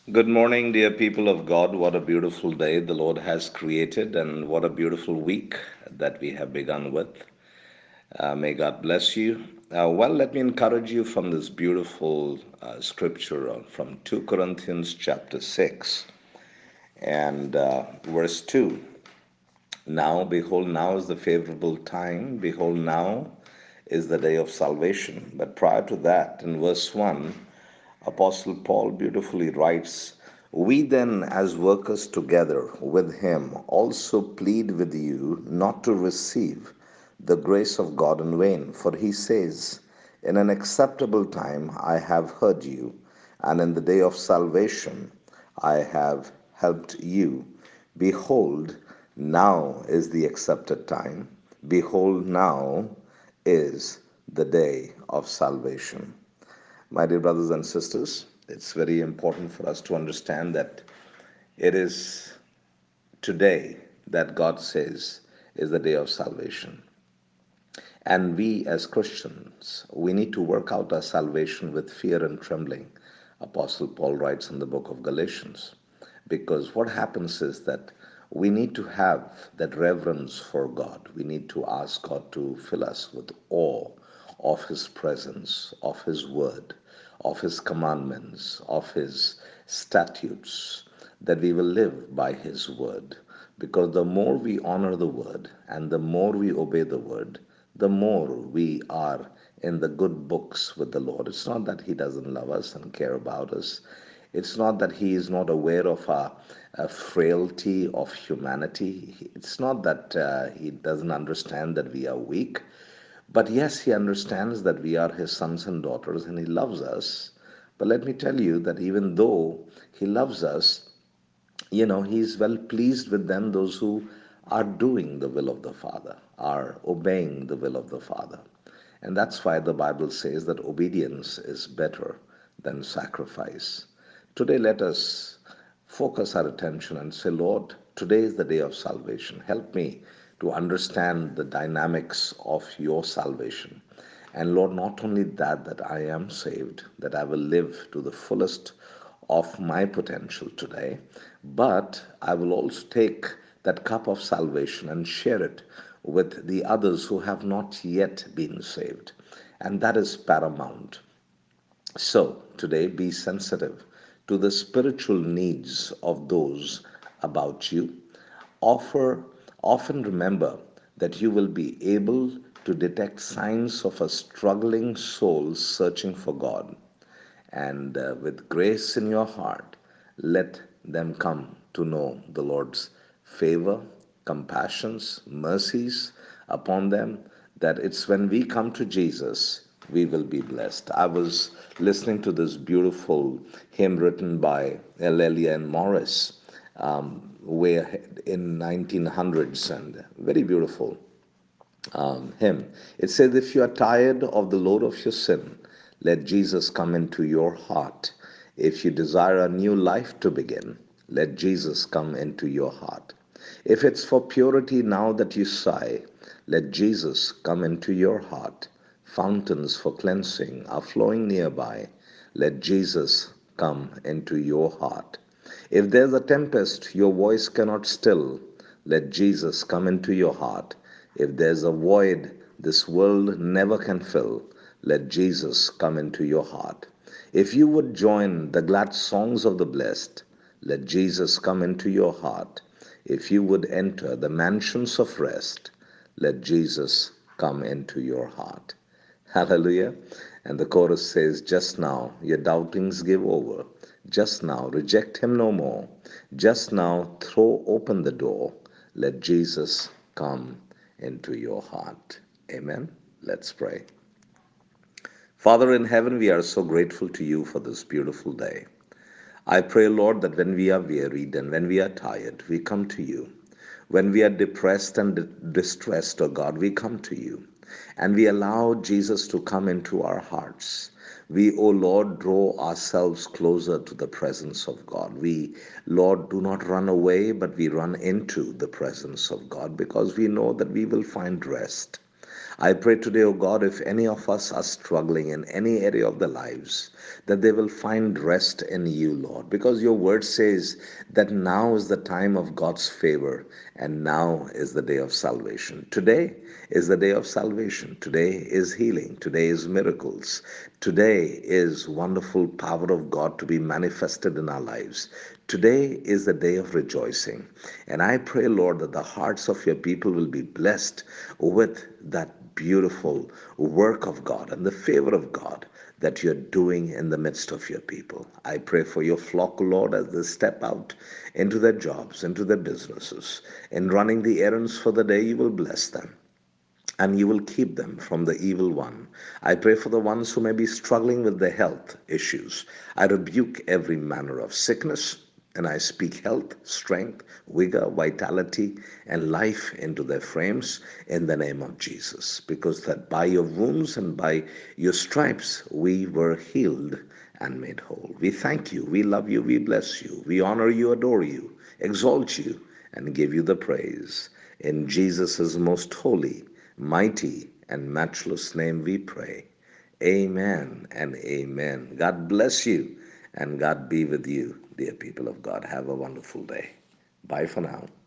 Good morning, dear people of God. What a beautiful day the Lord has created, and what a beautiful week that we have begun with. May God bless you. Let me encourage you from this beautiful scripture from 2 Corinthians chapter 6 and verse 2. Now, behold, now is the favorable time. Behold, now is the day of salvation. But prior to that, in verse 1, Apostle Paul beautifully writes, "We then, as workers together with him, also plead with you not to receive the grace of God in vain. For he says, in an acceptable time I have heard you, and in the day of salvation I have helped you. Behold, now is the accepted time. Behold, now is the day of salvation." My dear brothers and sisters, it's very important for us to understand that it is today that God says is the day of salvation. And we as Christians, we need to work out our salvation with fear and trembling. Apostle Paul writes in the book of Galatians. Because what happens is that we need to have that reverence for God. We need to ask God to fill us with awe of His presence, of His word, of His commandments, of His statutes, that we will live by His word. Because the more we honor the word and the more we obey the word, the more we are in the good books with the Lord. It's not that He doesn't love us and care about us. It's not that He is not aware of our frailty of humanity. It's not that He doesn't understand that we are weak. But yes, He understands that we are His sons and daughters and He loves us. But let me tell you that even though He loves us, He's well pleased with them, those who are doing the will of the Father, are obeying the will of the Father. And that's why the Bible says that obedience is better than sacrifice. Today, let us focus our attention and say, Lord, today is the day of salvation. Help me to understand the dynamics of your salvation. And Lord, not only that I am saved, that I will live to the fullest of my potential today, but I will also take that cup of salvation and share it with the others who have not yet been saved. And that is paramount. So, today be sensitive to the spiritual needs of those about you. Offer, Often remember that you will be able to detect signs of a struggling soul searching for God. And with grace in your heart, let them come to know the Lord's favor, compassions, mercies upon them. That it's when we come to Jesus, we will be blessed. I was listening to this beautiful hymn written by Lillian Morris, where in 1900s, and very beautiful hymn. It says, if you are tired of the load of your sin, let Jesus come into your heart. If you desire a new life to begin, let Jesus come into your heart. If it's for purity now that you sigh, let Jesus come into your heart. Fountains for cleansing are flowing nearby. Let Jesus come into your heart. If there's a tempest your voice cannot still, let Jesus come into your heart. If there's a void this world never can fill, let Jesus come into your heart. If you would join the glad songs of the blessed, let Jesus come into your heart. If you would enter the mansions of rest, let Jesus come into your heart. Hallelujah. And the chorus says, just now your doubtings give over. Just now reject him no more. Just now throw open the door. Let Jesus come into your heart. Amen. Let's pray. Father in heaven, we are so grateful to you for this beautiful day. I pray, Lord, that when we are wearied and when we are tired, we come to you. When we are depressed and distressed, oh God, we come to you. And we allow Jesus to come into our hearts. We, O Lord, draw ourselves closer to the presence of God. We, Lord, do not run away, but we run into the presence of God because we know that we will find rest. I pray today, O God, if any of us are struggling in any area of their lives, that they will find rest in you, Lord, because your word says that now is the time of God's favor and now is the day of salvation. Today is the day of salvation. Today is healing. Today is miracles. Today is wonderful power of God to be manifested in our lives. Today is the day of rejoicing. And I pray, Lord, that the hearts of your people will be blessed with that beautiful work of God and the favor of God that you're doing in the midst of your people. I pray for your flock, Lord, as they step out into their jobs, into their businesses, in running the errands for the day, you will bless them and you will keep them from the evil one. I pray for the ones who may be struggling with their health issues. I rebuke every manner of sickness and I speak health, strength, vigor, vitality, and life into their frames in the name of Jesus. Because that by your wounds and by your stripes we were healed and made whole. We thank you, we love you, we bless you, we honor you, adore you, exalt you, and give you the praise. In Jesus' most holy, mighty, and matchless name we pray. Amen and amen. God bless you and God be with you, dear people of God. Have a wonderful day. Bye for now.